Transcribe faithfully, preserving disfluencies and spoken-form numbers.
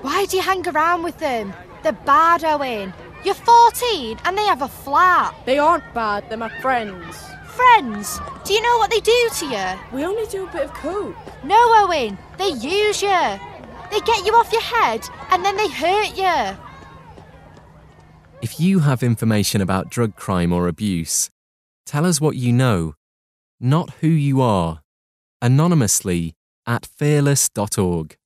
Why do you hang around with them? They're bad, Owen. You're fourteen and they have a flat. They aren't bad, they're my friends. Friends? Do you know what they do to you? We only do a bit of coke. No, Owen. They use you. They get you off your head and then they hurt you. If you have information about drug crime or abuse, tell us what you know, not who you are. Anonymously at fearless dot org.